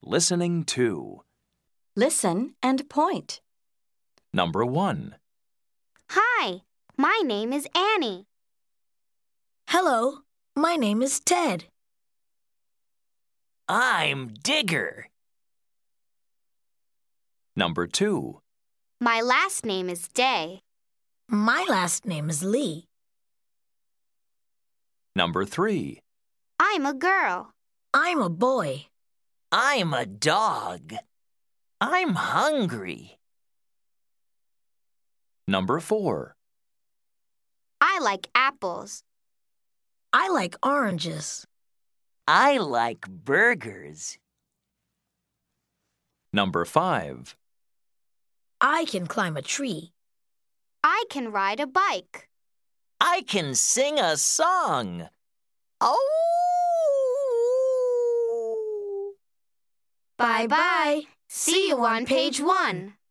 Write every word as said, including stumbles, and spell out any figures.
Listening to. Listen and point. Number one. Hi, my name is Annie. Hello, my name is Ted. I'm Digger. Number two. My last name is Day. My last name is Lee. Number three. I'm a girl. I'm a boy. I'm a dog. I'm hungry. Number four. I like apples. I like oranges. I like burgers. Number five. I can climb a tree. I can ride a bike. I can sing a song. Oh! Bye-bye. See you on page one.